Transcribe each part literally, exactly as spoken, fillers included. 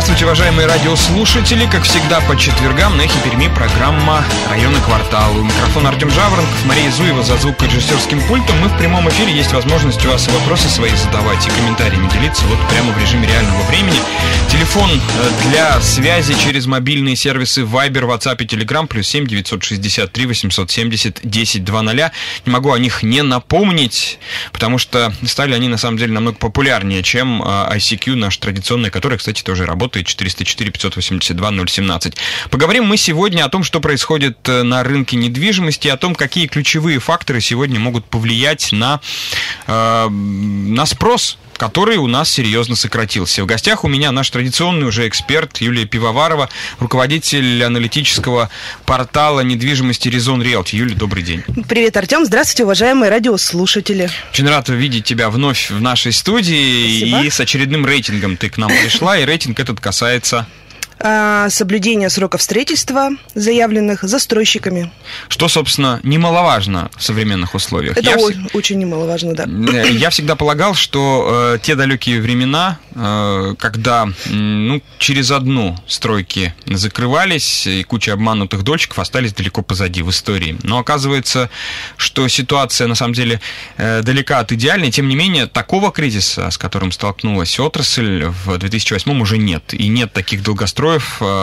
Здравствуйте, уважаемые радиослушатели. Как всегда, по четвергам на Эхе Перми программа «Районы квартала». У микрофона Артем Жаворонков, Мария Зуева за звукорежиссерским пультом. Мы в прямом эфире, есть возможность у вас вопросы свои задавать и комментариями делиться вот прямо в режиме реального времени. Телефон для связи через мобильные сервисы Viber, WhatsApp и Telegram плюс семь девятьсот шестьдесят три восемьсот семьдесят десять двадцать. Не могу о них не напомнить, потому что стали они на самом деле намного популярнее, чем ай си кью, наш традиционный, который, кстати, тоже работает, четыреста четыре пятьсот восемьдесят два ноль семнадцать. Поговорим мы сегодня о том, что происходит на рынке недвижимости, о том, какие ключевые факторы сегодня могут повлиять на, э, на спрос, который у нас серьезно сократился. В гостях у меня наш традиционный уже эксперт Юлия Пивоварова, руководитель аналитического портала недвижимости Резон Риэлти. Юлия, добрый день. Привет, Артем. Здравствуйте, уважаемые радиослушатели. Очень рад видеть тебя вновь в нашей студии. Спасибо. И с очередным рейтингом ты к нам пришла, и рейтинг этот касается... соблюдение сроков строительства, заявленных застройщиками. Что, собственно, немаловажно в современных условиях. Это я очень, в... очень немаловажно, да. Я всегда полагал, что э, те далекие времена, э, когда ну, через одну стройки закрывались, и куча обманутых дольщиков остались далеко позади в истории. Но оказывается, что ситуация, на самом деле, э, далека от идеальной. Тем не менее, такого кризиса, с которым столкнулась отрасль, в две тысячи восьмом уже нет. И нет таких долгостроев.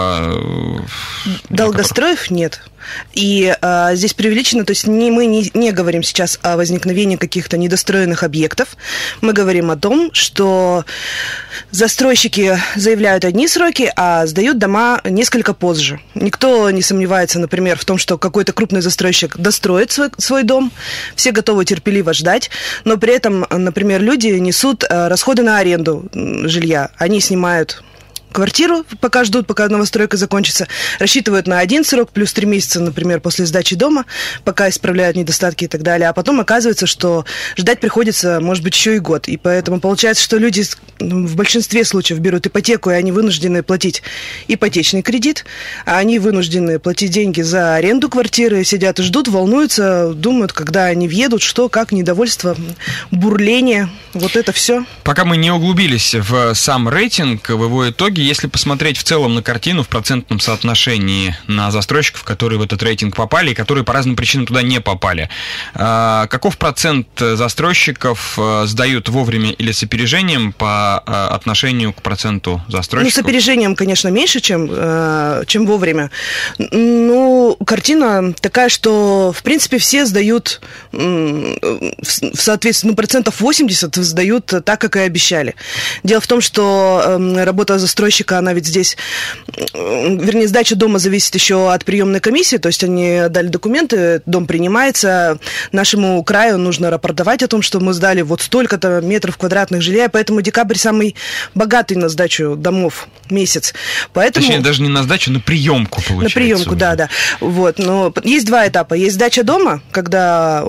Долгостроев которых... нет. И а, здесь преувеличено, то есть не, мы не, не говорим сейчас о возникновении каких-то недостроенных объектов. Мы говорим о том, что застройщики заявляют одни сроки, а сдают дома несколько позже. Никто не сомневается, например, в том, что какой-то крупный застройщик достроит свой, свой дом. Все готовы терпеливо ждать, но при этом, например, люди несут расходы на аренду жилья. Они снимают квартиру, пока ждут, пока новостройка закончится, рассчитывают на один срок, плюс три месяца, например, после сдачи дома, пока исправляют недостатки и так далее, а потом оказывается, что ждать приходится, может быть, еще и год, и поэтому получается, что люди в большинстве случаев берут ипотеку, и они вынуждены платить ипотечный кредит, а они вынуждены платить деньги за аренду квартиры, сидят и ждут, волнуются, думают, когда они въедут, что, как, недовольство, бурление, вот это все. Пока мы не углубились в сам рейтинг, в его итоге, если посмотреть в целом на картину в процентном соотношении на застройщиков, которые в этот рейтинг попали и которые по разным причинам туда не попали, каков процент застройщиков сдают вовремя или с опережением по отношению к проценту застройщиков? Ну, с опережением, конечно, меньше, чем, чем вовремя. Ну, картина такая, что, в принципе, все сдают в соответствии, ну, процентов восемьдесят сдают так, как и обещали. Дело в том, что работа застройщика, она ведь здесь, вернее, сдача дома зависит еще от приемной комиссии, то есть они дали документы, дом принимается, нашему краю нужно рапортовать о том, что мы сдали вот столько-то метров квадратных жилья, поэтому декабрь самый богатый на сдачу домов месяц. Поэтому... Точнее, даже не на сдачу, на приемку, получается. На приемку, да, да. Вот, но есть два этапа. Есть сдача дома, когда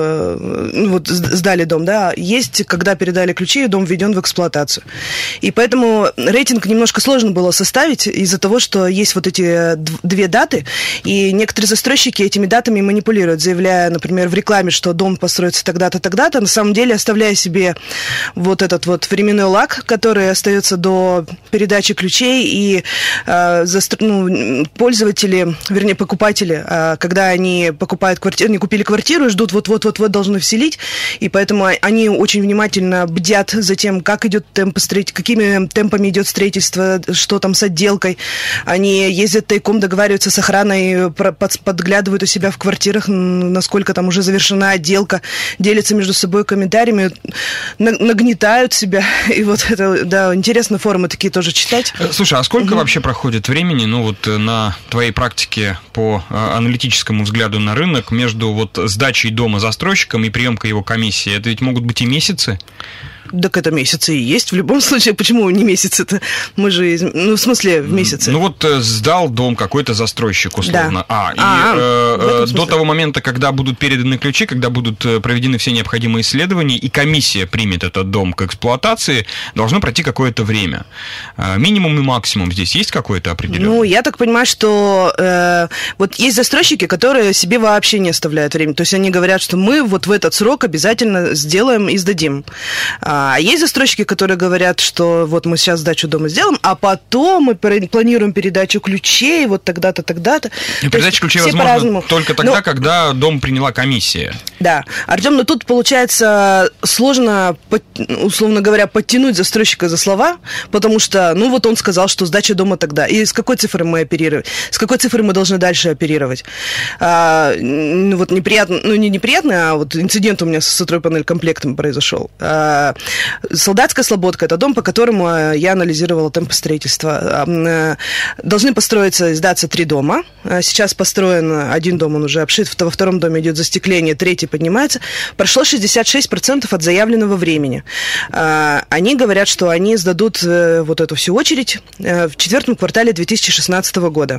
э, вот сдали дом, да, есть, когда передали ключи, и дом введен в эксплуатацию. И поэтому рейтинг немножко сложно было составить из-за того, что есть вот эти две даты, и некоторые застройщики этими датами манипулируют, заявляя, например, в рекламе, что дом построится тогда-то, тогда-то, на самом деле оставляя себе вот этот вот временной лаг, который остается до передачи ключей, и э, застро... ну, пользователи, вернее, покупатели, э, когда они покупают квартиру, они купили квартиру и ждут вот-вот-вот-вот должны вселить, и поэтому они очень внимательно бдят за тем, как идет темп строительства, какими темпами идет строительство, что там с отделкой. Они ездят тайком, договариваются с охраной, подглядывают у себя в квартирах, насколько там уже завершена отделка, делятся между собой комментариями, нагнетают себя. И вот это, да, интересно форумы такие тоже читать. Слушай, а сколько угу. вообще проходит времени, ну вот на твоей практике по аналитическому взгляду на рынок между вот сдачей дома застройщиком и приемкой его комиссии? Это ведь могут быть и месяцы? Так это месяцы и есть. В любом случае, почему не месяцы-то? Мы же, ну, в смысле, в месяце. Ну, вот сдал дом какой-то застройщик, условно. Да. А, и а, э, до того момента, когда будут переданы ключи, когда будут проведены все необходимые исследования, и комиссия примет этот дом к эксплуатации, должно пройти какое-то время. Минимум и максимум здесь есть какое-то определенное? Ну, я так понимаю, что э, вот есть застройщики, которые себе вообще не оставляют время. То есть они говорят, что мы вот в этот срок обязательно сделаем и сдадим. А есть застройщики, которые говорят, что вот мы сейчас сдачу дома сделаем, а потом мы планируем передачу ключей вот тогда-то, тогда-то. И передача ключей возможно только тогда, но... когда дом приняла комиссия. Да. Артем, но тут получается сложно, условно говоря, подтянуть застройщика за слова, потому что, ну вот он сказал, что сдача дома тогда. И с какой цифрой мы оперируем? С какой цифрой мы должны дальше оперировать? А, ну вот неприятно, ну не неприятно, а вот инцидент у меня с стройпанель-комплектом произошел. А, Солдатская Слободка – это дом, по которому я анализировала темпы строительства. А, должны построиться и сдаться три дома. А сейчас построен один дом, он уже обшит, во втором доме идет застекление, третий поднимается. Прошло шестьдесят шесть процентов от заявленного времени. А, они говорят, что они сдадут вот эту всю очередь в четвертом квартале две тысячи шестнадцатого года.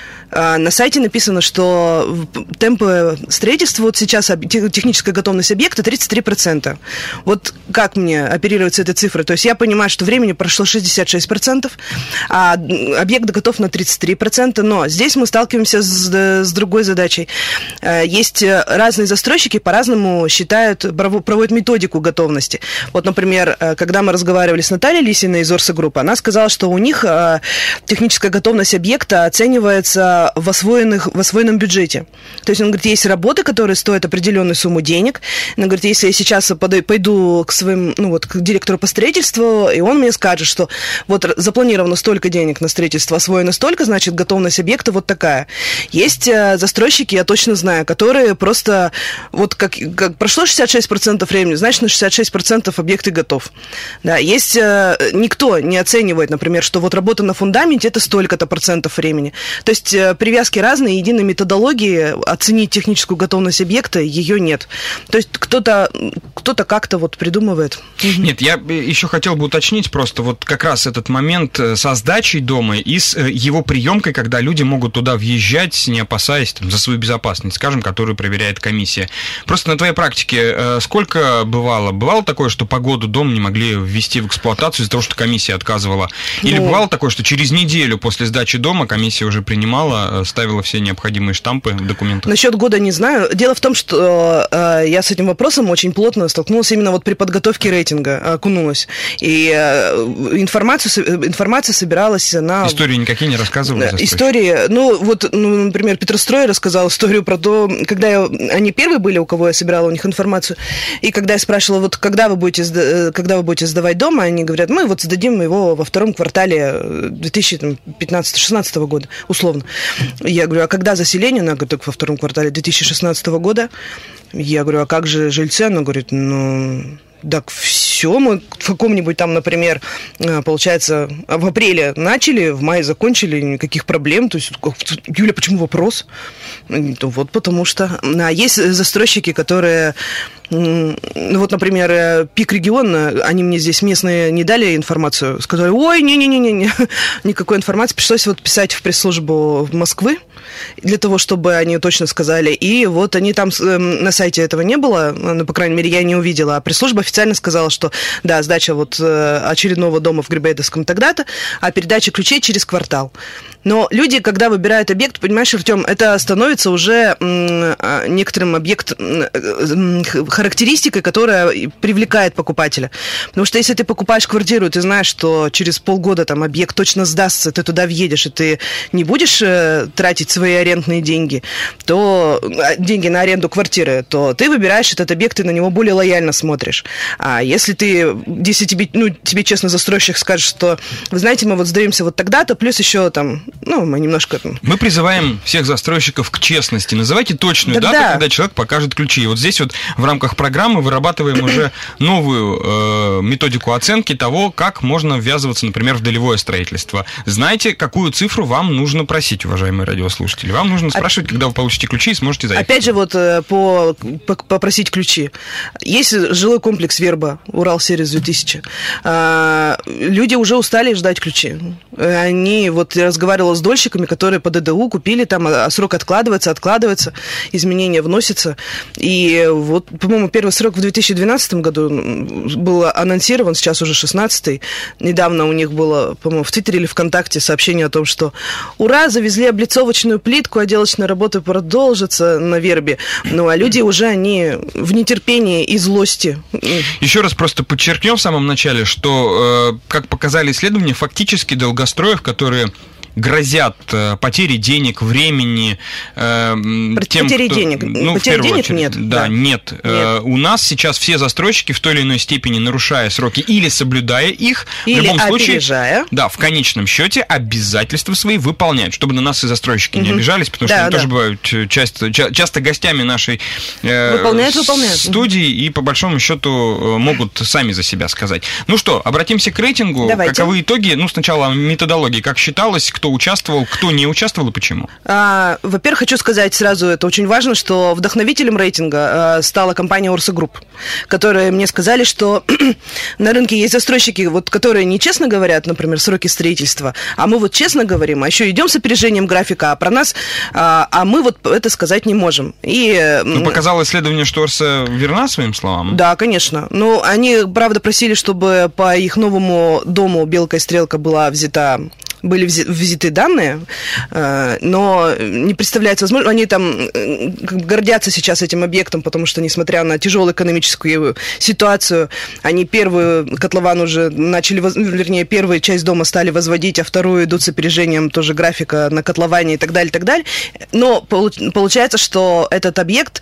На сайте написано, что темпы строительства, вот сейчас техническая готовность объекта тридцать три процента. Вот как мне оперировать с этой цифрой? То есть я понимаю, что времени прошло шестьдесят шесть процентов, а объект готов на тридцать три процента, но здесь мы сталкиваемся с, с другой задачей. Есть разные застройщики, по-разному считают, проводят методику готовности. Вот, например, когда мы разговаривали с Натальей Лисиной из Орса Групп, она сказала, что у них техническая готовность объекта оценивается в, освоенных, в освоенном бюджете. То есть, он говорит, есть работы, которые стоят определенную сумму денег. Он говорит, если я сейчас пойду к своим, ну вот, к директору по строительству, и он мне скажет, что вот запланировано столько денег на строительство, освоено столько, значит, готовность объекта вот такая. Есть застройщики, я точно знаю, которые просто, вот как, как прошло шестьдесят шесть процентов времени, значит, на шестьдесят шесть процентов объект и готов. Да, есть, никто не оценивает, например, что вот работа на фундаменте это столько-то процентов времени. То есть привязки разные, единой методологии оценить техническую готовность объекта ее нет. То есть кто-то, кто-то как-то вот придумывает. Нет, я еще хотел бы уточнить просто вот как раз этот момент со сдачей дома и с его приемкой, когда люди могут туда въезжать, не опасаясь там, за свою безопасность, скажем, которую проверяет комиссия. Просто на твоей практике сколько бывало? Бывало такое, что по году дом не могли ввести в эксплуатацию из-за того, что комиссия отказывала? Или ну... бывало такое, что через неделю после сдачи дома комиссия уже принимала, ставила все необходимые штампы в документах? Насчет года не знаю. Дело в том, что э, я с этим вопросом очень плотно столкнулась именно вот при подготовке рейтинга, окунулась. И э, информацию, информация собиралась на... Истории никакие не рассказывали? Истории, ну вот, ну, например, Петрострой рассказал историю про то, когда я, они первые были, у кого я собирала у них информацию, и когда я спрашивала, вот когда вы будете, когда вы будете сдавать дом, они говорят, мы вот сдадим его во втором квартале две тысячи пятнадцатого-шестнадцатого года, условно. Я говорю, а когда заселение? Она говорит, только во втором квартале две тысячи шестнадцатого года. Я говорю, а как же жильцы? Она говорит, ну... Так все, мы в каком-нибудь там, например, получается, в апреле начали, в мае закончили, никаких проблем. То есть, Юля, почему вопрос? Вот потому что... А есть застройщики, которые... Ну, вот, например, Пик Регион, они мне здесь местные не дали информацию, сказали, ой, не-не-не-не, никакой информации, пришлось вот писать в пресс-службу Москвы, для того, чтобы они точно сказали, и вот они там, на сайте этого не было, ну, по крайней мере, я не увидела, а пресс-служба официально сказала, что, да, сдача вот очередного дома в Грибоедовском тогда-то, а передача ключей через квартал. Но люди, когда выбирают объект, понимаешь, Артем, это становится уже некоторым объектом, характеристикой, которая привлекает покупателя. Потому что если ты покупаешь квартиру, ты знаешь, что через полгода там объект точно сдастся, ты туда въедешь, и ты не будешь тратить свои арендные деньги, то деньги на аренду квартиры, то ты выбираешь этот объект и на него более лояльно смотришь. А если ты, если тебе, ну, тебе честно застройщик скажет, что, вы знаете, мы вот сдаемся вот тогда-то, плюс еще там, ну, мы немножко... Мы призываем всех застройщиков к честности. Называйте точную да, дату, да. когда человек покажет ключи. И вот здесь вот в рамках программы вырабатываем уже новую э, методику оценки того, как можно ввязываться, например, в долевое строительство. Знаете, какую цифру вам нужно просить, уважаемые радиослушатели? Вам нужно спрашивать, когда вы получите ключи и сможете заехать. Опять же, вот по, по, попросить ключи. Есть жилой комплекс «Верба», Урал-сервис две тысячи. А, люди уже устали ждать ключи. Они, вот я разговаривала сделал с дольщиками, которые по ДДУ купили, там, а срок откладывается, откладывается, изменения вносятся. И вот, по-моему, первый срок в две тысячи двенадцатом году был анонсирован, сейчас уже шестнадцатый. Недавно у них было, по-моему, в Твиттере или ВКонтакте сообщение о том, что ура, завезли облицовочную плитку, отделочные работы продолжатся на вербе. Ну, а люди уже, они в нетерпении и злости. Еще раз просто подчеркнем в самом начале, что, как показали исследования, фактически долгостроев, которые грозят э, потери денег, времени. Э, тем, потери кто, денег? Ну, потери денег очередь, нет. Да, да. нет. нет. Э, у нас сейчас все застройщики в той или иной степени, нарушая сроки или соблюдая их, или в любом опережая. случае, да, в конечном счете обязательства свои выполняют, чтобы на нас и застройщики угу. не обижались, потому да, что они да. тоже бывают часто, часто гостями нашей э, выполняют, выполняют. студии и, по большому счету, могут сами за себя сказать. Ну что, обратимся к рейтингу. Давайте. Каковы итоги? Ну, сначала методологии. Как считалось, кто участвовал, кто не участвовал и почему? А, во-первых, хочу сказать сразу, это очень важно, что вдохновителем рейтинга а, стала компания Ursa Group, которые мне сказали, что на рынке есть застройщики, вот, которые нечестно говорят, например, сроки строительства, а мы вот честно говорим, а еще идем с опережением графика, а про нас, а, а мы вот это сказать не можем. И, ну, показало исследование, что Ursa верна своим словам? Да, конечно. Ну, они, правда, просили, чтобы по их новому дому «Белка и стрелка» была взята... были взяты данные, но не представляется возможным. Они там гордятся сейчас этим объектом, потому что, несмотря на тяжелую экономическую ситуацию, они первую котлован уже начали, вернее, первую часть дома стали возводить, а вторую идут с опережением тоже графика на котловане и так далее, и так далее. Но получается, что этот объект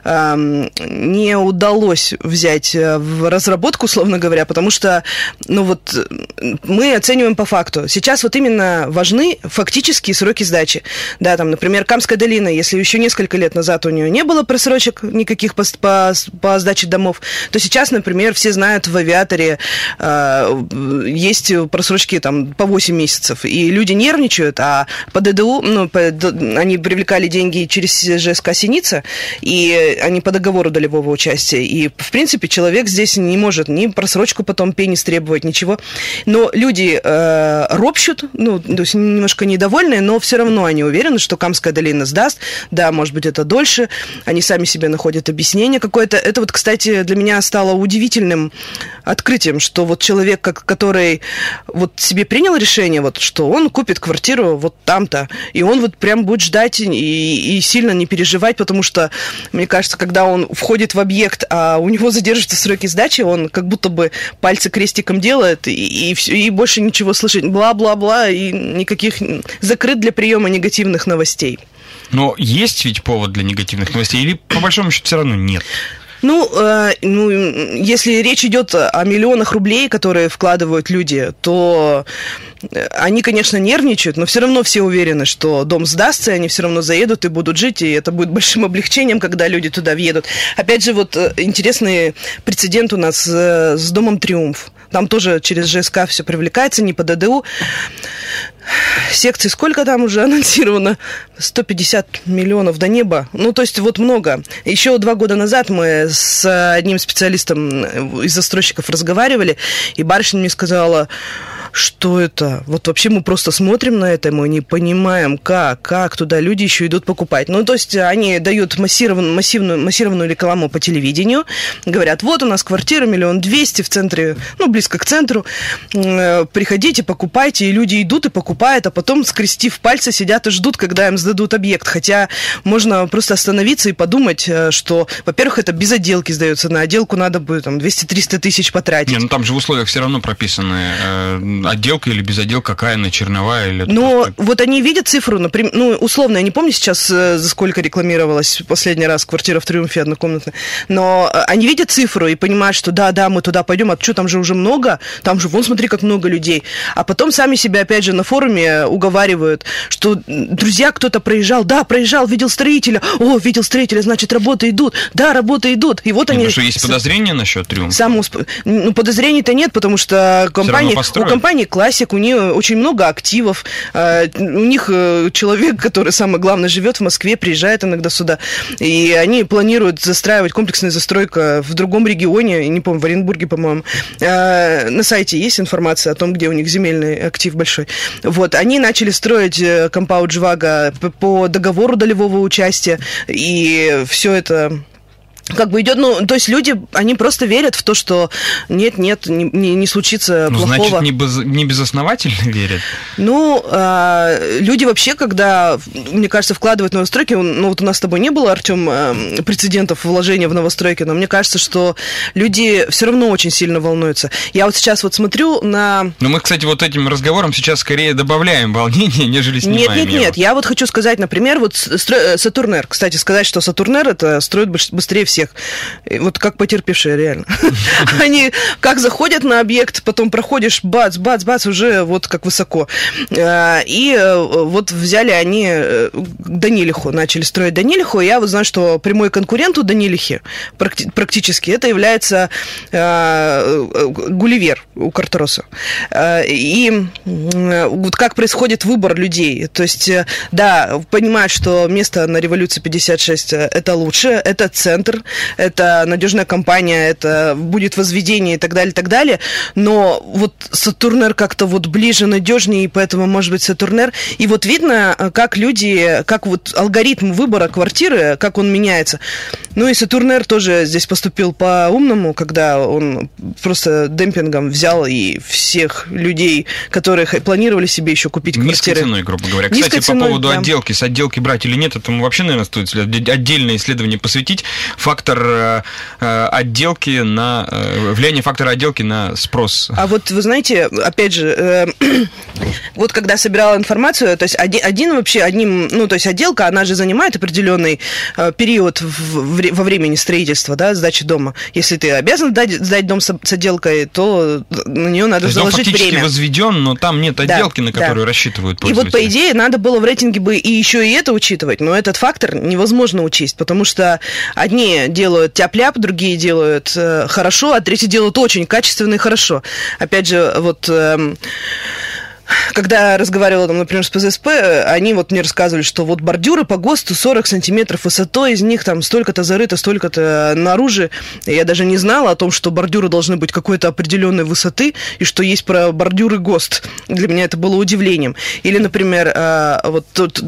не удалось взять в разработку, условно говоря, потому что, ну вот, мы оцениваем по факту. Сейчас вот именно важны фактические сроки сдачи. Да, там, например, Камская долина, если еще несколько лет назад у нее не было просрочек никаких по, по, по сдаче домов, то сейчас, например, все знают, в Авиаторе э, есть просрочки там по восемь месяцев, и люди нервничают, а по ДДУ, ну, по, они привлекали деньги через ЖСК «Синица», и они по договору долевого участия, и, в принципе, человек здесь не может ни просрочку потом пенис требовать, ничего, но люди э, ропщут, ну, то есть немножко недовольные, но все равно они уверены, что Камская долина сдаст. Да, может быть, это дольше. Они сами себе находят объяснение какое-то. Это вот, кстати, для меня стало удивительным открытием, что вот человек, который вот себе принял решение, вот, что он купит квартиру вот там-то, и он вот прям будет ждать и, и сильно не переживать, потому что, мне кажется, когда он входит в объект, а у него задерживаются сроки сдачи, он как будто бы пальцы крестиком делает, и, и, и больше ничего слышать. Бла-бла-бла, и никаких... закрыт для приема негативных новостей. Но есть ведь повод для негативных новостей, или по большому счету все равно нет? Ну, э, ну, если речь идет о миллионах рублей, которые вкладывают люди, то они, конечно, нервничают, но все равно все уверены, что дом сдастся, и они все равно заедут и будут жить, и это будет большим облегчением, когда люди туда въедут. Опять же, вот интересный прецедент у нас с домом «Триумф». Там тоже через ЖСК все привлекается, не по ДДУ. Секций сколько там уже анонсировано? сто пятьдесят миллионов до неба. Ну, то есть вот много. Еще два года назад мы с одним специалистом из застройщиков разговаривали, и барышня мне сказала... Что это? Вот вообще мы просто смотрим на это, мы не понимаем, как, как туда люди еще идут покупать. Ну, то есть они дают массированную, массивную, массированную рекламу по телевидению, говорят, вот у нас квартира миллион двести в центре, ну, близко к центру, приходите, покупайте, и люди идут и покупают, а потом, скрестив пальцы, сидят и ждут, когда им сдадут объект. Хотя можно просто остановиться и подумать, что, во-первых, это без отделки сдается, на отделку надо бы там двести-триста тысяч потратить. Не, ну там же в условиях все равно прописаны отделка или без отделка, какая она, черновая или... Но просто... вот они видят цифру, например, ну, условно, я не помню сейчас, за сколько рекламировалась последний раз квартира в «Триумфе» однокомнатная, но они видят цифру и понимают, что да-да, мы туда пойдем, а что, там же уже много, там же, вон, смотри, как много людей. А потом сами себя, опять же, на форуме уговаривают, что, друзья, кто-то проезжал, да, проезжал, видел строителя, о, видел строителя, значит, работы идут, да, работы идут. И вот ну, они... Потому что есть подозрения насчет «Триумфа»? Сам усп... Ну, подозрений-то нет, потому что компания... у компании компания Classic, у нее очень много активов, у них человек, который, самое главное, живет в Москве, приезжает иногда сюда, и они планируют застраивать комплексную застройку в другом регионе, не помню, в Оренбурге, по-моему. На сайте есть информация о том, где у них земельный актив большой. Вот, они начали строить компаунд Живаго по договору долевого участия, и все это... Как бы идет, ну, то есть люди, они просто верят в то, что нет-нет, не, не, не случится ну, плохого. Значит, не, без, не безосновательно верят? Ну, э, люди вообще, когда, мне кажется, вкладывают в новостройки, ну, вот у нас с тобой не было, Артем, э, прецедентов вложения в новостройки, но мне кажется, что люди все равно очень сильно волнуются. Я вот сейчас вот смотрю на... Ну, мы, кстати, вот этим разговором сейчас скорее добавляем волнения, нежели снимаем Нет, нет, его. нет, я вот хочу сказать, например, вот Сатурнер, кстати, сказать, что Сатурнер это строит быстрее всех. Вот как потерпевшие, реально. Они как заходят на объект, потом проходишь, бац, бац, бац, уже вот как высоко. И вот взяли они Данилиху, начали строить Данилиху, и я вот знаю, что прямой конкурент у Данилихи практически это является Гулливер у Картроса. И вот как происходит выбор людей. То есть, да, понимают, что место на Революции пятьдесят шесть это лучше, это центр, это надежная компания, это будет возведение и так далее, и так далее, но вот Сатурнер как-то вот ближе, надежнее, и поэтому, может быть, Сатурнер. И вот видно, как люди, как вот алгоритм выбора квартиры, как он меняется. Ну и Сатурнер тоже здесь поступил по-умному, когда он просто демпингом взял и всех людей, которые планировали себе еще купить квартиры. Низкой ценой, грубо говоря. Кстати, Низкой по ценой, поводу да. отделки, с отделки брать или нет, этому вообще, наверное, стоит отдельное исследование посвятить. Фактор отделки на... Влияние фактора отделки на спрос. А вот вы знаете, опять же, э, вот когда собирала информацию, то есть один, один вообще, одним, ну, то есть отделка, она же занимает определенный э, период в, в, во времени строительства, да, сдачи дома. Если ты обязан сдать, сдать дом с, с отделкой, то на нее надо заложить время. Дом фактически возведен, но там нет отделки, да, на которую да. рассчитывают пользователи. И вот, по идее, надо было в рейтинге бы и еще и это учитывать, но этот фактор невозможно учесть, потому что одни делают тяп-ляп, другие делают э, хорошо, а третьи делают очень качественно и хорошо. Опять же, вот... Э, когда я разговаривала, там, например, с ПЗСП, они вот мне рассказывали, что вот бордюры по ГОСТу сорок сантиметров высотой, из них там столько-то зарыто, столько-то наружу. Я даже не знала о том, что бордюры должны быть какой-то определенной высоты, и что есть про бордюры ГОСТ. Для меня это было удивлением. Или, например, вот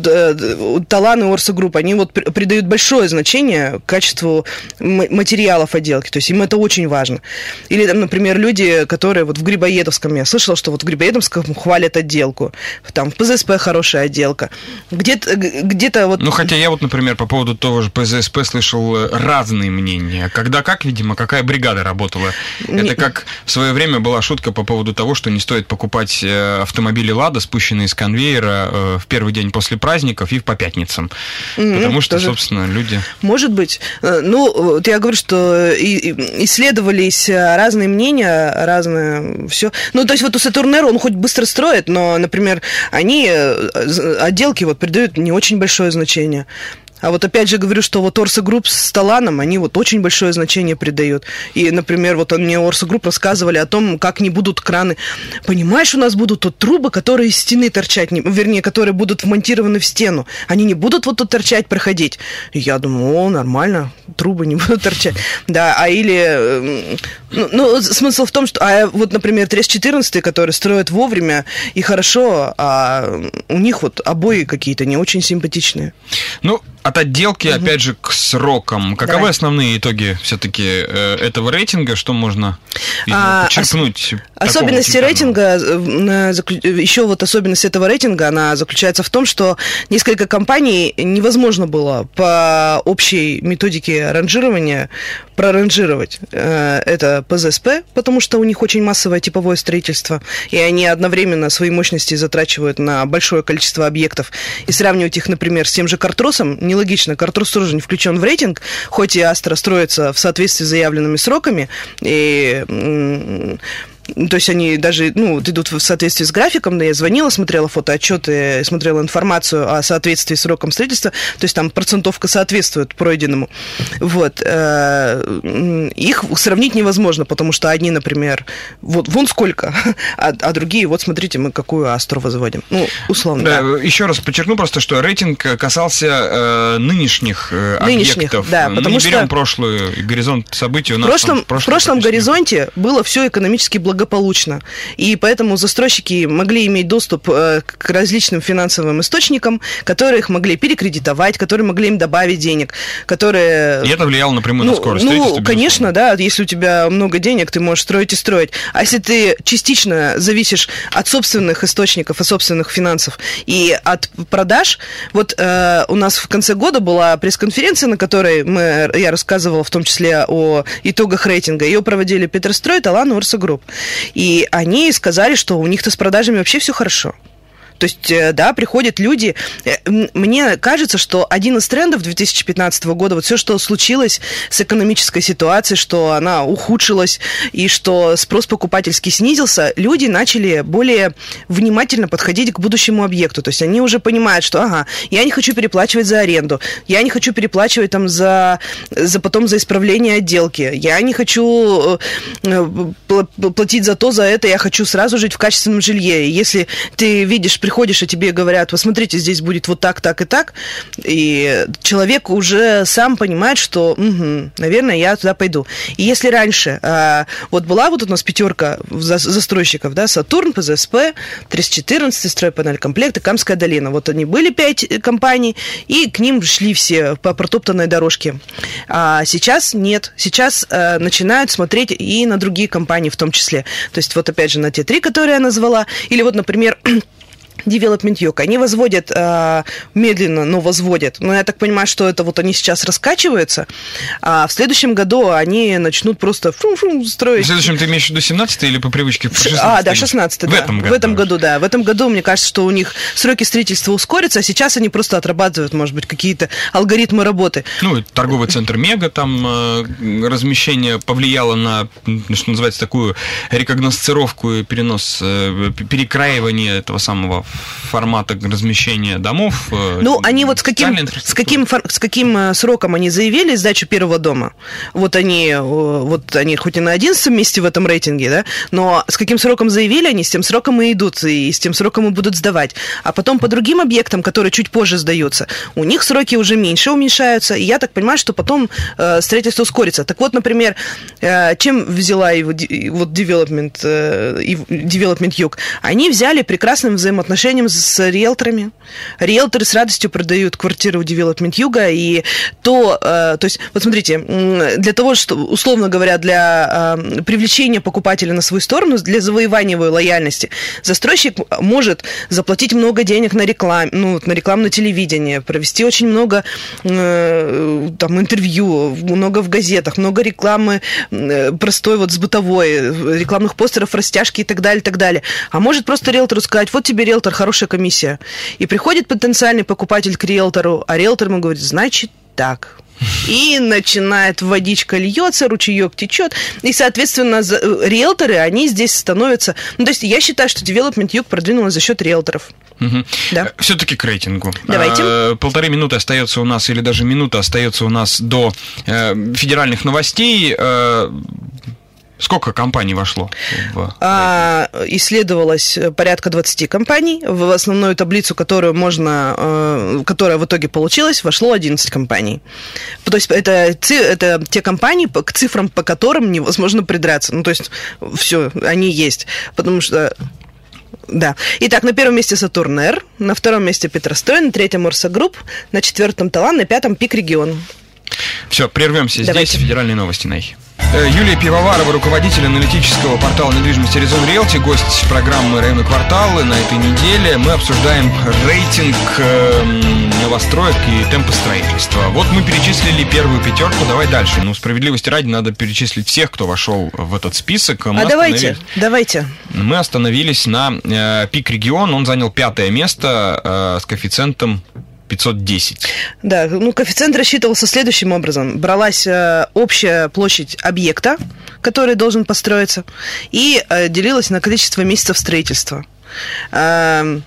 Талан и Орса Групп, они вот придают большое значение качеству материалов отделки, то есть им это очень важно. Или, там, например, люди, которые вот в Грибоедовском, я слышала, что вот в Грибоедовском хвалят отделку. Там в ПЗСП хорошая отделка. Где-то, где-то вот... Ну, хотя я вот, например, по поводу того же ПЗСП слышал разные мнения. Когда как, видимо, какая бригада работала. Не... Это как в свое время была шутка по поводу того, что не стоит покупать автомобили «Лада», спущенные с конвейера в первый день после праздников и по пятницам. Mm-hmm, потому что, тоже... собственно, люди... Может быть. Ну, вот я говорю, что исследовались разные мнения, разное все. Ну, то есть вот у Сатурнера он хоть быстро строит, но, например, они отделки вот придают не очень большое значение. А вот опять же говорю, что вот Орса Групп с Таланом, они вот очень большое значение придают. И, например, вот мне Орса Групп рассказывали о том, как не будут краны. Понимаешь, у нас будут тут трубы, которые из стены торчать, вернее, которые будут вмонтированы в стену. Они не будут вот тут торчать, проходить. И я думаю, о, нормально, трубы не будут торчать. Да, а или... Ну, ну смысл в том, что... А вот, например, тридцать четырнадцать, которые строят вовремя и хорошо, а у них вот обои какие-то не очень симпатичные. Ну, от отделки, угу. опять же, к срокам. Каковы Давай. основные итоги все-таки э, этого рейтинга? Что можно видимо, а, подчеркнуть? Ос- особенности рейтинга, еще вот особенность этого рейтинга, она заключается в том, что несколько компаний невозможно было по общей методике ранжирования проранжировать. Это ПЗСП, потому что у них очень массовое типовое строительство, и они одновременно свои мощности затрачивают на большое количество объектов. И сравнивать их, например, с тем же Картросом нелогично. Картрос тоже не включен в рейтинг, хоть и Астра строится в соответствии с заявленными сроками, и То есть они даже ну, идут в соответствии с графиком. Да, я звонила, смотрела фотоотчеты, смотрела информацию о соответствии с сроком строительства. То есть там процентовка соответствует пройденному. Вот. Их сравнить невозможно, потому что одни, например, вот вон сколько, а, а другие, вот смотрите, мы какую Астру возводим. Ну, условно. Да, да. Еще раз подчеркну просто, что рейтинг касался э, нынешних, э, нынешних объектов. Да, мы потому не берем что прошлый горизонт событий. У нас в прошлом, там в прошлом горизонте было все экономически благополучно. И поэтому застройщики могли иметь доступ к различным финансовым источникам, которые их могли перекредитовать, которые могли им добавить денег, которые... И это влияло напрямую ну, на скорость строительства? Ну, конечно, да. Если у тебя много денег, ты можешь строить и строить. А если ты частично зависишь от собственных источников и собственных финансов и от продаж, вот э, у нас в конце года была пресс-конференция, на которой мы, я рассказывала в том числе о итогах рейтинга. Ее проводили Петрострой, Талан и Урса Групп. И они сказали, что у них-то с продажами вообще все хорошо. То есть, да, приходят люди. Мне кажется, что один из трендов две тысячи пятнадцатого года, вот все, что случилось с экономической ситуацией, что она ухудшилась и что спрос покупательский снизился, люди начали более внимательно подходить к будущему объекту. То есть они уже понимают, что, ага, я не хочу переплачивать за аренду, я не хочу переплачивать там за, за потом за исправление отделки, я не хочу платить за то, за это, я хочу сразу жить в качественном жилье. И если ты видишь, приходишь, и тебе говорят, вы смотрите, здесь будет вот так, так и так, и человек уже сам понимает, что, угу, наверное, я туда пойду. И если раньше, а, вот была вот у нас пятерка застройщиков, да, Сатурн, ПЗСП, триста четырнадцать, Стройпанелькомплект и Камская долина. Вот они были пять компаний, и к ним шли все по протоптанной дорожке. А сейчас нет. Сейчас а, начинают смотреть и на другие компании в том числе. То есть вот опять же на те три, которые я назвала, или вот, например, Development Юг. Они возводят э, медленно, но возводят. Но я так понимаю, что это вот они сейчас раскачиваются, а в следующем году они начнут просто фрум-фрум строить. В следующем ты имеешь в виду семнадцатый или по привычке шестнадцатый? А, да, шестнадцатый, в да. Этом году. В этом году, да. В этом году, мне кажется, что у них сроки строительства ускорятся, а сейчас они просто отрабатывают, может быть, какие-то алгоритмы работы. Ну, торговый центр Мега, там э, размещение повлияло на, что называется, такую рекогносцировку и перенос, э, перекраивание этого самого формата размещения домов. Ну, они вот с каким, с каким, с каким сроком они заявили сдачу первого дома? Вот они, вот они хоть и на одиннадцатом месте в этом рейтинге, да, но с каким сроком заявили, они с тем сроком и идут, и с тем сроком и будут сдавать. А потом по другим объектам, которые чуть позже сдаются, у них сроки уже меньше уменьшаются, и я так понимаю, что потом э, строительство ускорится. Так вот, например, э, чем взяла его вот Development, э, Development Юг? Они взяли прекрасным взаимоотношением с риэлторами. Риэлторы с радостью продают квартиры у Development Юга, и то, э, то есть, вот смотрите, для того, что, условно говоря, для э, привлечения покупателя на свою сторону, для завоевания его лояльности, застройщик может заплатить много денег на рекламу, ну, на рекламное телевидение, провести очень много э, там, интервью, много в газетах, много рекламы э, простой, вот с бытовой, рекламных постеров, растяжки и так далее, и так далее. А может просто риэлтору сказать, вот тебе риэлтор, хорошая комиссия. И приходит потенциальный покупатель к риэлтору, а риэлтор ему говорит, значит так. И начинает водичка льется, ручеек течет. И, соответственно, риэлторы, они здесь становятся... Ну, то есть я считаю, что Development Юг продвинулась за счет риэлторов. Угу. Да. Все-таки к рейтингу. Давайте. А, полторы минуты остается у нас, или даже минута остается у нас до э, федеральных новостей. Э, Сколько компаний вошло? В... А, исследовалось порядка двадцати компаний. В основную таблицу, которую можно, которая в итоге получилась, вошло одиннадцать компаний. То есть это, это те компании, к цифрам по которым невозможно придраться. Ну, то есть все, они есть. Потому что... Да. Итак, на первом месте Сатурн Р, на втором месте Петрострой, на третьем Урса Групп, на четвертом Талан, на пятом Пик Регион. Все, прервемся. Давайте. Здесь федеральные новости, Най. Юлия Пивоварова, руководитель аналитического портала недвижимости Резон Риэлти, гость программы «Районы кварталы». На этой неделе мы обсуждаем рейтинг новостроек и темпы строительства. Вот мы перечислили первую пятерку, давай дальше. Ну, справедливости ради, надо перечислить всех, кто вошел в этот список. Мы а давайте, давайте. Мы остановились на э, Пик Регион, он занял пятое место э, с коэффициентом пятьсот десять. Да, ну, коэффициент рассчитывался следующим образом. Бралась э, общая площадь объекта, который должен построиться, и э, делилась на количество месяцев строительства. Э,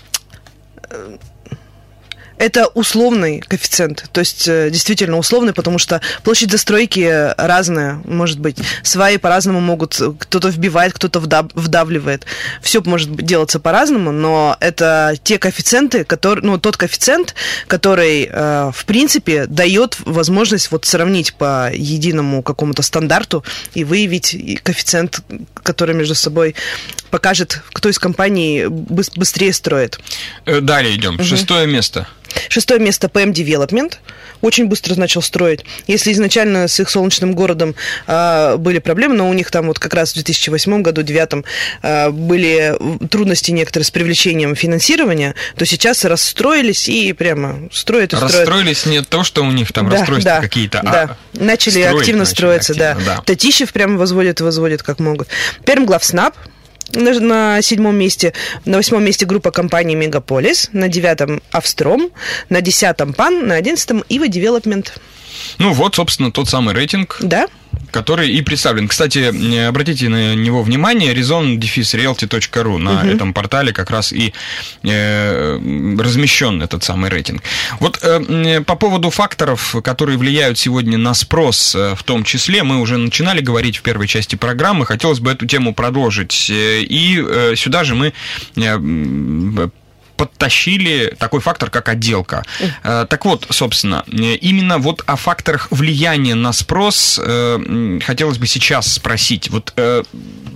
э, Это условный коэффициент, то есть действительно условный, потому что площадь застройки разная, может быть, сваи по-разному могут, кто-то вбивает, кто-то вдавливает, все может делаться по-разному, но это те коэффициенты, которые, ну, тот коэффициент, который, в принципе, дает возможность вот сравнить по единому какому-то стандарту и выявить коэффициент, который между собой покажет, кто из компаний быстрее строит. Далее идем. Угу. Шестое место. Шестое место пи эм Development. Очень быстро начал строить. Если изначально с их солнечным городом э, были проблемы, но у них там вот как раз в две тысячи восьмом году, две тысячи девятом э, были трудности некоторые с привлечением финансирования, то сейчас расстроились и прямо строят и строят. Расстроились не то, что у них там да, расстройства да, какие-то, да. а начали активно начали строиться. Активно, да. Да. Татищев прямо возводят и возводят как могут. Пермглавснаб на, на седьмом месте, на восьмом месте группа компаний Мегаполис, на девятом Австром, на десятом Пан, на одиннадцатом Ива Девелопмент. Ну вот, собственно, тот самый рейтинг, да? который и представлен. Кстати, обратите на него внимание, резон дефис риэлти точка ру, на угу. этом портале как раз и э, размещен этот самый рейтинг. Вот э, по поводу факторов, которые влияют сегодня на спрос, э, в том числе, мы уже начинали говорить в первой части программы, хотелось бы эту тему продолжить. И э, сюда же мы... Э, подтащили такой фактор, как отделка. Mm. Так вот, собственно, именно вот о факторах влияния на спрос э, хотелось бы сейчас спросить. Вот э,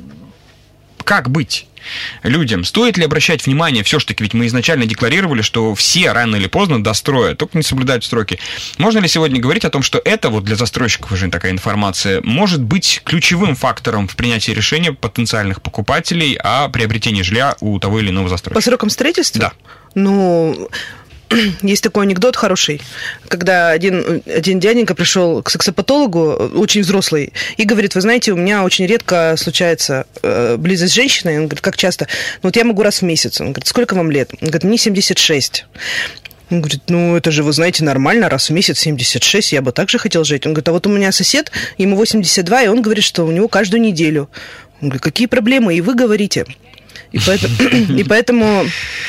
как быть людям? Стоит ли обращать внимание? Все-таки ведь мы изначально декларировали, что все рано или поздно достроят, только не соблюдают сроки. Можно ли сегодня говорить о том, что это вот для застройщиков уже такая информация может быть ключевым фактором в принятии решения потенциальных покупателей о приобретении жилья у того или иного застройщика? По срокам строительства? Да. Ну... Есть такой анекдот хороший, когда один, один дяденька пришел к сексопатологу, очень взрослый, и говорит: вы знаете, у меня очень редко случается э, близость с женщиной. Он говорит: как часто? Ну вот я могу раз в месяц. Он говорит: сколько вам лет? Он говорит: мне семьдесят шесть. Он говорит: ну это же, вы знаете, нормально, раз в месяц семьдесят шесть, я бы так же хотел жить. Он говорит: а вот у меня сосед, ему восемьдесят два, и он говорит, что у него каждую неделю. Он говорит: какие проблемы? И вы говорите... И поэтому, и поэтому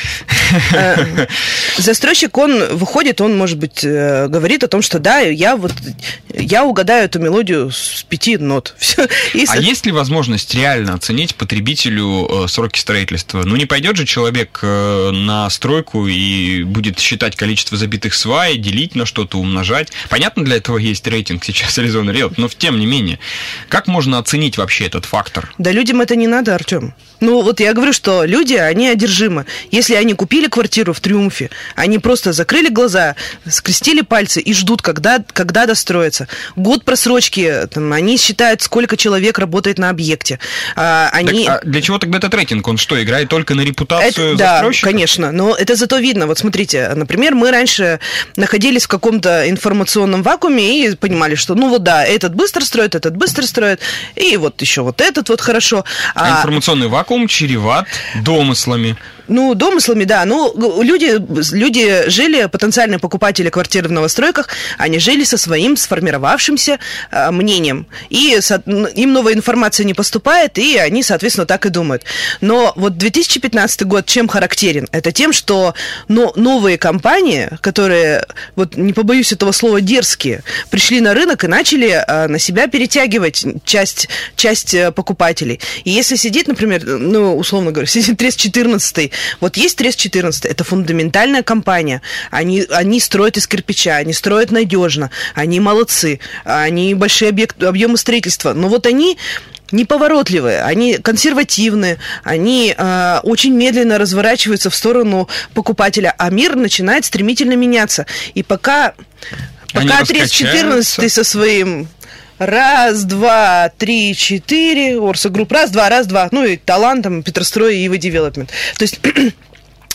э, застройщик, он выходит, он, может быть, э, говорит о том, что да, я вот я угадаю эту мелодию с пяти нот. И... А есть ли возможность реально оценить потребителю э, сроки строительства? Ну, не пойдет же человек э, на стройку и будет считать количество забитых свай, делить на что-то, умножать. Понятно, для этого есть рейтинг сейчас Arizona Realty, но тем не менее, как можно оценить вообще этот фактор? Да людям это не надо, Артем. Ну, вот я говорю, что люди, они одержимы. Если они купили квартиру в Триумфе, они просто закрыли глаза, скрестили пальцы и ждут, когда, когда достроится. Год просрочки, там, они считают, сколько человек работает на объекте. А, они... так, а для чего тогда этот рейтинг? Он что, играет только на репутацию это, застройщика? Да, конечно, но это зато видно. Вот смотрите, например, мы раньше находились в каком-то информационном вакууме и понимали, что, ну вот да, этот быстро строит, этот быстро строит, и вот еще вот этот вот хорошо. А, а информационный вакуум чреват домыслами. Ну, домыслами, да. Ну, люди, люди жили, потенциальные покупатели квартир в новостройках, они жили со своим сформировавшимся э, мнением. И со, им новая информация не поступает, и они, соответственно, так и думают. Но вот две тысячи пятнадцатый год чем характерен? Это тем, что но, новые компании, которые, вот не побоюсь этого слова, дерзкие, пришли на рынок и начали э, на себя перетягивать часть, часть э, покупателей. И если сидит, например, ну, условно говоря, сидит трест четырнадцатый, вот есть трест четырнадцатый, это фундаментальная компания. Они, они строят из кирпича, они строят надежно, они молодцы, они большие объект, объемы строительства. Но вот они неповоротливые, они консервативные, они э, очень медленно разворачиваются в сторону покупателя, а мир начинает стремительно меняться. И пока, пока трест четырнадцатый со своим... Раз, два, три, четыре. Орса Групп. Раз, два, раз, два. Ну и талантом Петрострой и Ива Девелопмент. То есть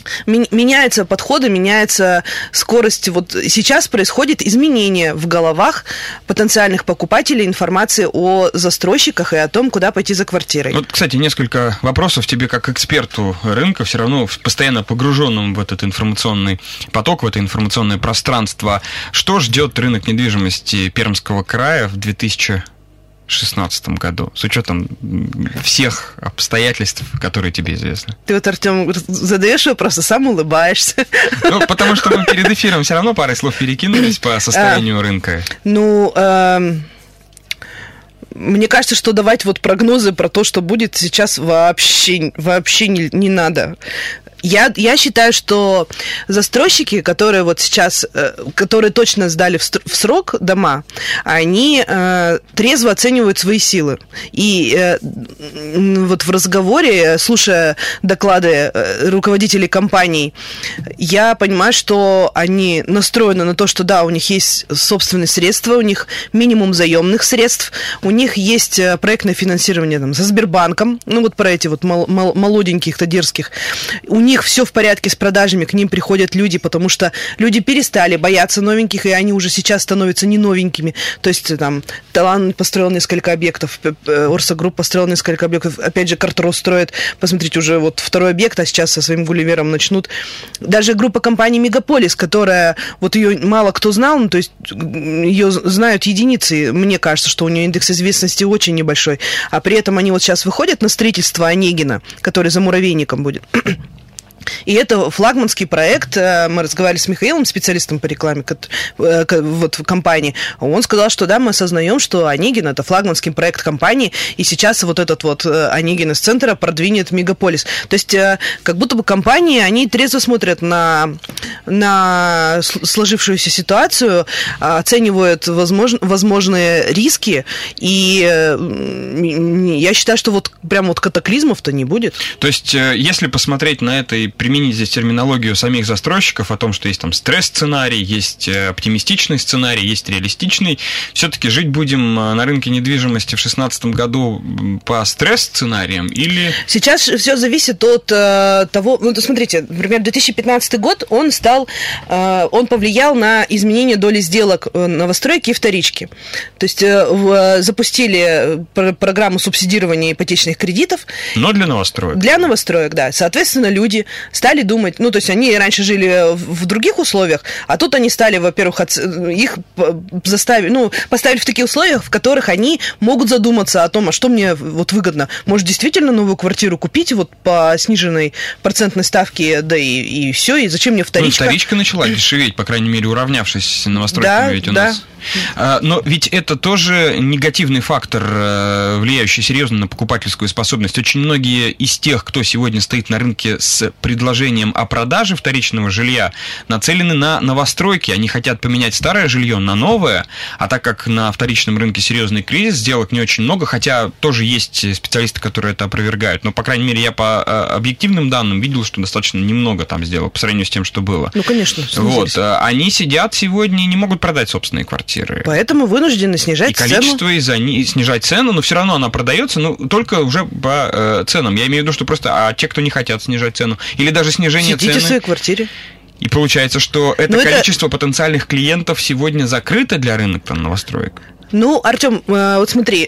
меняются подходы, меняется скорость. Вот сейчас происходит изменение в головах потенциальных покупателей информации о застройщиках и о том, куда пойти за квартирой. Вот, кстати, несколько вопросов тебе как эксперту рынка, все равно постоянно погруженным в этот информационный поток, в это информационное пространство. Что ждет рынок недвижимости Пермского края в две тысячи шестнадцатом году, с учетом всех обстоятельств, которые тебе известны? Ты вот, Артем, задаешь вопрос, а сам улыбаешься. Ну, потому что мы перед эфиром все равно парой слов перекинулись по состоянию а, рынка. Ну, э, мне кажется, что давать вот прогнозы про то, что будет сейчас, вообще, вообще не, не надо. Я, я считаю, что застройщики, которые вот сейчас, которые точно сдали в срок дома, они э, трезво оценивают свои силы. И э, вот в разговоре, слушая доклады руководителей компаний, я понимаю, что они настроены на то, что да, у них есть собственные средства, у них минимум заемных средств, у них есть проектное финансирование там, со Сбербанком, ну вот про эти вот мол, мол, молоденьких-то дерзких, у них все в порядке с продажами, к ним приходят люди, потому что люди перестали бояться новеньких, и они уже сейчас становятся не новенькими. То есть там Талант построил несколько объектов, Орса Групп построил несколько объектов, опять же, Картрос строит, посмотрите, уже вот второй объект, а сейчас со своим Гулливером начнут. Даже группа компаний Мегаполис, которая, вот ее мало кто знал, ну, то есть ее знают единицы, мне кажется, что у нее индекс известности очень небольшой, а при этом они вот сейчас выходят на строительство Онегина, который за муравейником будет. И это флагманский проект. Мы разговаривали с Михаилом, специалистом по рекламе вот, в компании. Он сказал, что да, мы осознаем, что Онегин – это флагманский проект компании, и сейчас вот этот вот Онегин из центра продвинет Мегаполис. То есть как будто бы компании, они трезво смотрят на, на сложившуюся ситуацию, оценивают возможно, возможные риски, и я считаю, что вот прям вот катаклизмов-то не будет. То есть если посмотреть на это и применить здесь терминологию самих застройщиков о том, что есть там стресс-сценарий, есть оптимистичный сценарий, есть реалистичный. Все-таки жить будем на рынке недвижимости в две тысячи шестнадцатом году по стресс-сценариям или... Сейчас все зависит от э, того... Ну, смотрите, например, две тысячи пятнадцатый год, он стал... Э, он повлиял на изменение доли сделок новостройки и вторички. То есть э, в, запустили пр- программу субсидирования ипотечных кредитов. Но для новостроек. Для новостроек, да. Соответственно, люди стали думать, ну, то есть они раньше жили в других условиях, а тут они стали, во-первых, их заставили, ну, поставили в такие условия, в которых они могут задуматься о том, а что мне вот выгодно. Может, действительно новую квартиру купить вот по сниженной процентной ставке, да и, и все, и зачем мне вторичка? Ну, вторичка начала дешеветь, по крайней мере, уравнявшись с новостройками, да, ведь у да. нас... Но ведь это тоже негативный фактор, влияющий серьезно на покупательскую способность. Очень многие из тех, кто сегодня стоит на рынке с предложением о продаже вторичного жилья, нацелены на новостройки. Они хотят поменять старое жилье на новое, а так как на вторичном рынке серьезный кризис, сделок не очень много, хотя тоже есть специалисты, которые это опровергают. Но, по крайней мере, я по объективным данным видел, что достаточно немного там сделок по сравнению с тем, что было. Ну, конечно. Вот. Они сидят сегодня и не могут продать собственные квартиры. Поэтому вынуждены снижать и количество, цену. И за... снижать цену, но все равно она продается, но только уже по э, ценам. Я имею в виду, что просто, а те, кто не хотят снижать цену, или даже снижение Сидите цены... в своей квартире. И получается, что это но количество это... потенциальных клиентов сегодня закрыто для рынка новостроек. Ну, Артем, вот смотри,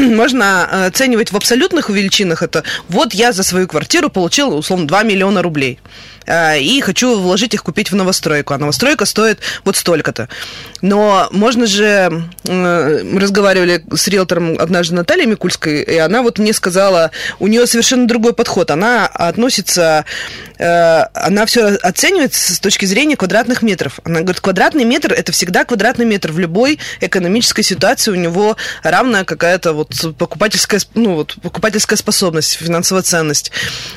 можно оценивать в абсолютных величинах это. Вот я за свою квартиру получил, условно, два миллиона рублей. И хочу вложить их, купить в новостройку. А новостройка стоит вот столько-то. Но можно же... Мы разговаривали с риэлтором однажды Натальей Микульской, и она вот мне сказала, у нее совершенно другой подход. Она относится... Она все оценивает с точки зрения квадратных метров. Она говорит, квадратный метр – это всегда квадратный метр. В любой экономической ситуации у него равная какая-то вот покупательская, ну, вот покупательская способность, финансовая ценность.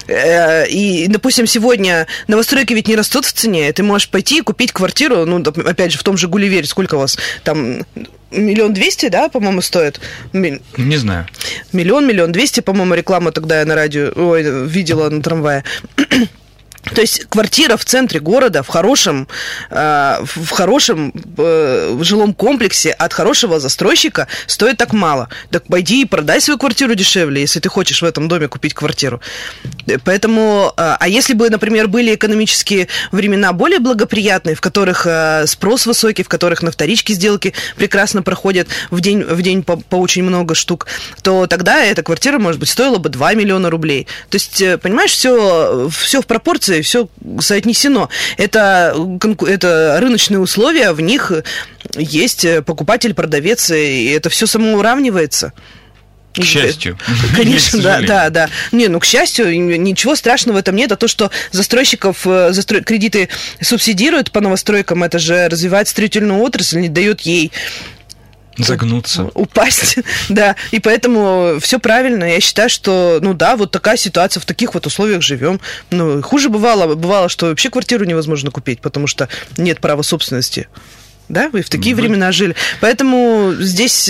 И, допустим, сегодня... Новостройки ведь не растут в цене. Ты можешь пойти и купить квартиру, ну, опять же, в том же Гулливере. Сколько у вас там? Миллион двести, да, по-моему, стоит? Не знаю. Миллион, миллион двести, по-моему, реклама тогда я на радио, ой, видела на трамвае. То есть квартира в центре города, в хорошем, э, в хорошем э, жилом комплексе от хорошего застройщика стоит так мало. Так пойди и продай свою квартиру дешевле, если ты хочешь в этом доме купить квартиру. Поэтому, э, а если бы, например, были экономические времена более благоприятные, в которых э, спрос высокий, в которых на вторичке сделки прекрасно проходят в день, в день по, по очень много штук, то тогда эта квартира, может быть, стоила бы два миллиона рублей. То есть, понимаешь, все, все в пропорции, все соотнесено. Это, это рыночные условия, в них есть покупатель, продавец, и это все самоуравнивается. К счастью. Конечно, да, да, да. Не, ну, к счастью, ничего страшного в этом нет. А то, что застройщиков застро... кредиты субсидируют по новостройкам, это же развивает строительную отрасль, не дает ей загнуться. Упасть, да. И поэтому все правильно. Я считаю, что, ну да, вот такая ситуация, в таких вот условиях живем. Ну, хуже бывало, бывало, что вообще квартиру невозможно купить, потому что нет права собственности. Да, вы в такие Вы... времена жили. Поэтому здесь,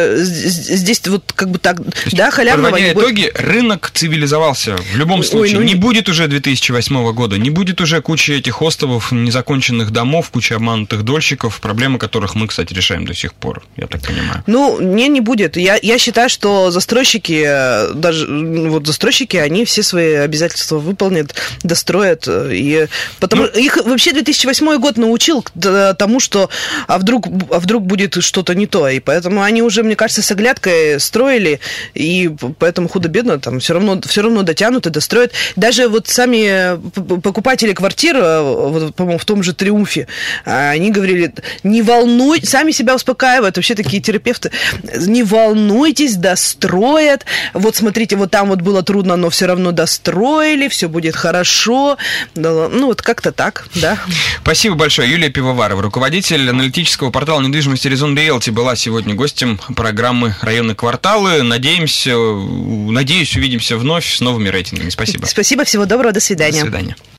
здесь вот как бы так, да, халявного... Подводя итоги, будет... рынок цивилизовался. В любом Ой, случае, ну... не будет уже две тысячи восьмого года, не будет уже кучи этих островов, незаконченных домов, кучи обманутых дольщиков, проблемы которых мы, кстати, решаем до сих пор, я так понимаю. Ну, не, не будет. Я, я считаю, что застройщики, даже вот застройщики, они все свои обязательства выполнят, достроят. И потому... ну... Их вообще две тысячи восьмой год научил тому, что а вдруг, а вдруг будет что-то не то. И поэтому они уже, мне кажется, с оглядкой строили, и поэтому худо-бедно там все равно, все равно дотянут и достроят. Даже вот сами покупатели квартир, вот, по-моему, в том же «Триумфе», они говорили, не волнуйтесь, сами себя успокаивают, вообще такие терапевты, не волнуйтесь, достроят. Вот смотрите, вот там вот было трудно, но все равно достроили, все будет хорошо. Ну, вот как-то так, да. Спасибо большое. Юлия Пивоварова, руководитель аналитического портала недвижимости Резон Риэлти, была сегодня гостем программы «Районные кварталы». Надеемся, надеюсь, увидимся вновь с новыми рейтингами. Спасибо. Спасибо, всего доброго, до свидания. До свидания.